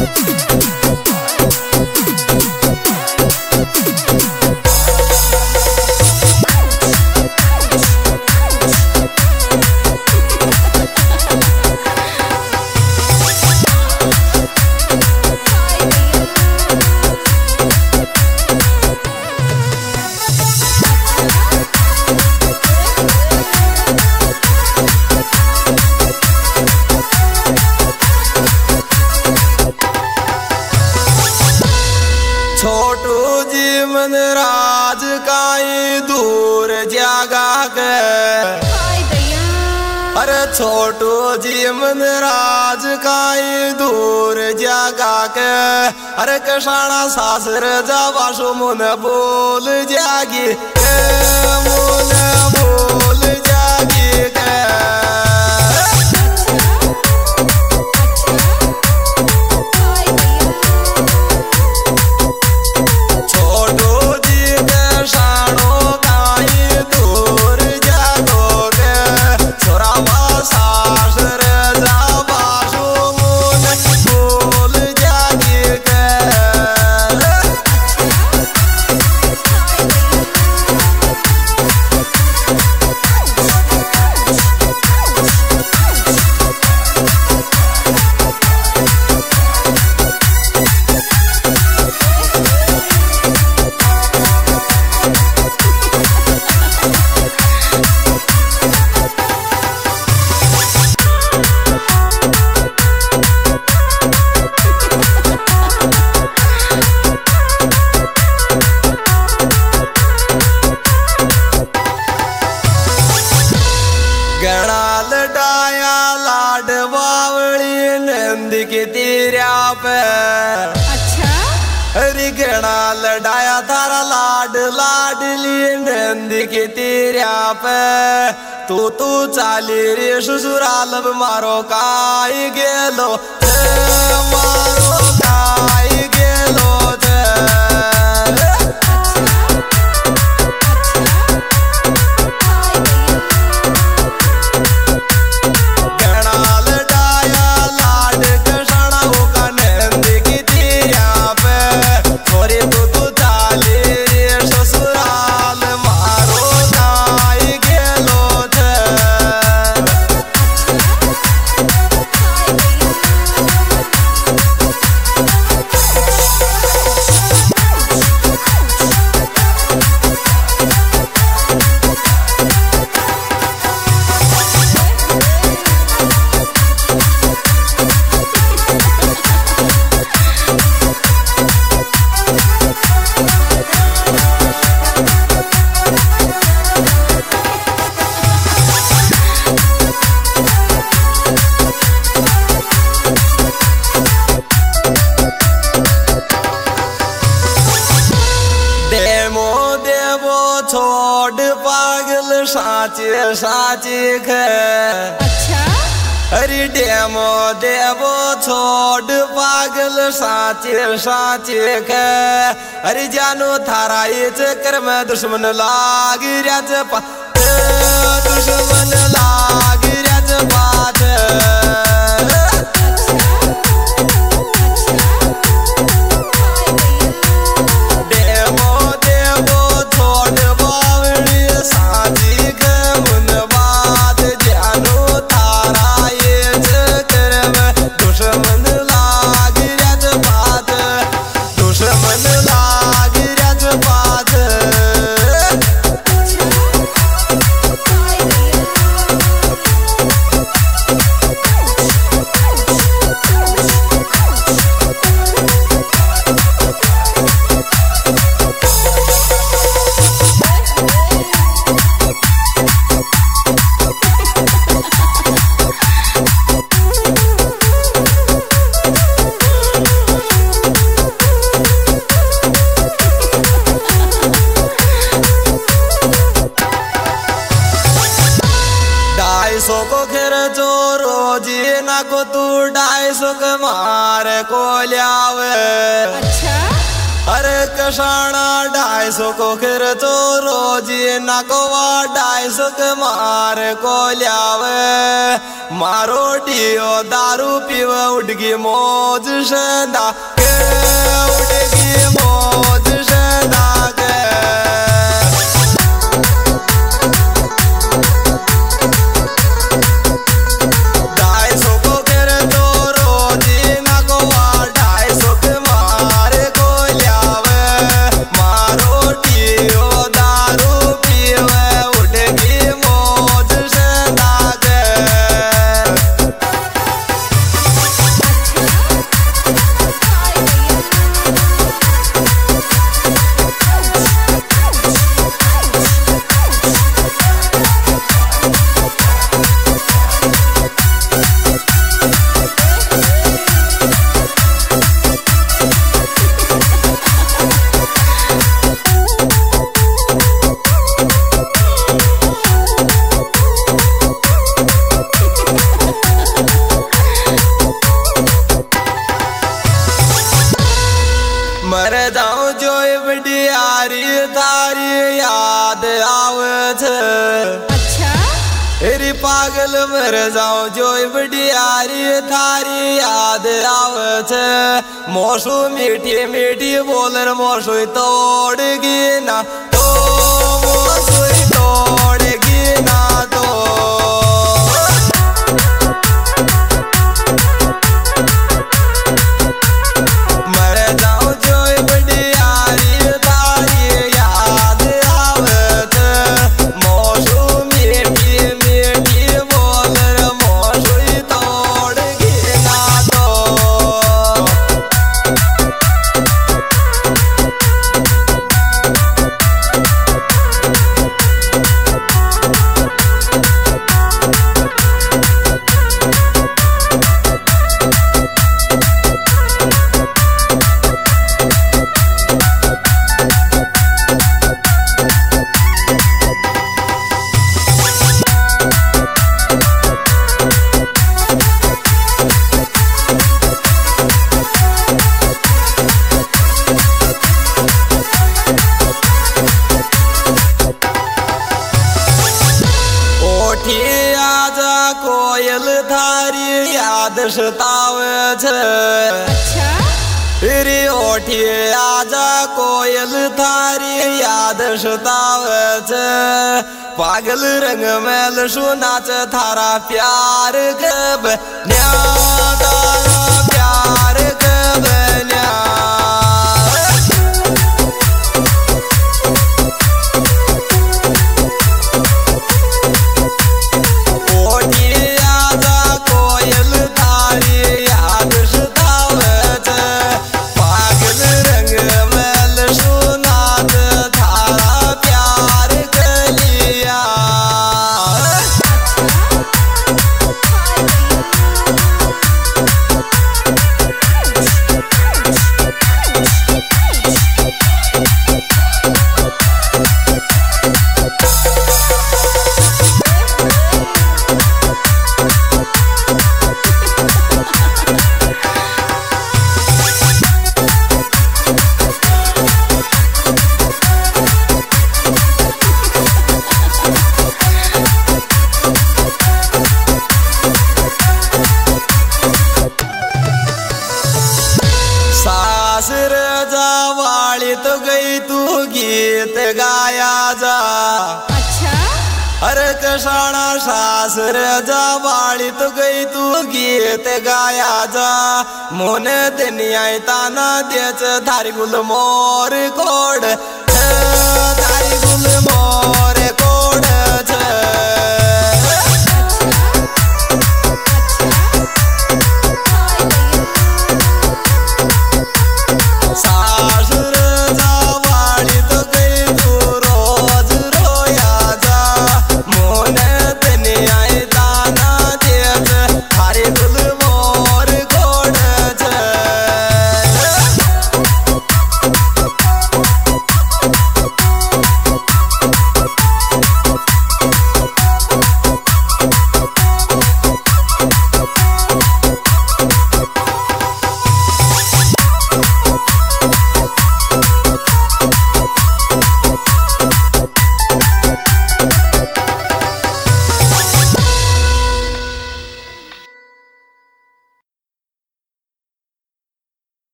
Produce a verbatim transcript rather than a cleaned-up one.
छोटू जी मन राज काई दूर जागा के अरे छोटू जी मन राज काई दूर जागा के अरे कषाणा सासर जावाशो मुन बोल जागी के मुन बोल जागी के डाया लाड बावली नंद के तेरा पे अच्छा हरी गणा लडाया थारा लाड लाडली नंद के तेरा पे तू तू चाली रे ससुराल मारो काय गेलो मारो काय गेलो छोड़ पागल साचे साचे खे अच्छा हरी डेमो देवो छोड़ पागल साचे साचे खे हरी जानो थारा ये चक्कर में दुश्मन लाग रज पा दुश्मन लाग रज बात को तू ढाई सौ के मार को लियावे अच्छा अरे कषाणा ढाई सौ को खिर तो रोजी नकोवा ढाई सौ के मार को ल्यावे मारो डियो दारू पीव उड़गी मौज शंदा के उड़गी मौज शंदा के मर जाऊं जो बडियारी थारी याद आवत। अच्छा अरे पागल मर जाऊं जो बडियारी थारी याद आवत। मोसू मीठी मीठी बोलर मोसू तोड़गी ना तो मोसू तोड़गी ना तो कोयल थारी याद सतावत। अच्छा रे ओठी आजा कोयल थारी याद सतावत। पागल रंग मैल सुनाच थारा प्यार कब न्या तारा प्यार कब न्या सासर जावाली तो गई तू गीत गाया जा। अच्छा अरे कषाणा सासर जावाली तो गई तू गीत गाया जा। मोने दुनिया ताना देच थारी गुल मोर कोड